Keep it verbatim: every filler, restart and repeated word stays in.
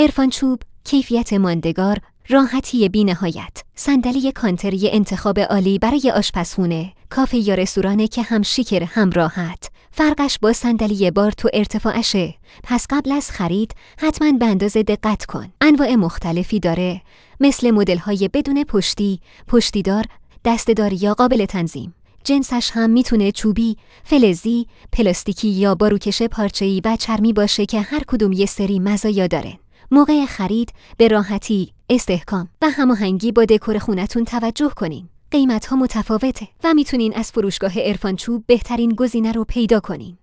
عرفان چوب، کیفیت ماندگار، راحتی بی‌نهایت، صندلی کانتری انتخاب عالی برای آشپزخونه، کافه یا رستورانه که هم شیک هم راحت. فرقش با صندلی بار تو ارتفاعشه. پس قبل از خرید حتما به اندازه دقت کن. انواع مختلفی داره، مثل مدل‌های بدون پشتی، پشتیدار، دسته‌دار یا قابل تنظیم. جنسش هم میتونه چوبی، فلزی، پلاستیکی یا باروکش پارچه‌ای و چرمی باشه که هر کدوم یه سری مزایا داره. موقع خرید به راحتی، استحکام و هماهنگی با دکور خونتون توجه کنین. قیمت‌ها متفاوته و میتونین از فروشگاه عرفان چوب بهترین گزینه رو پیدا کنین.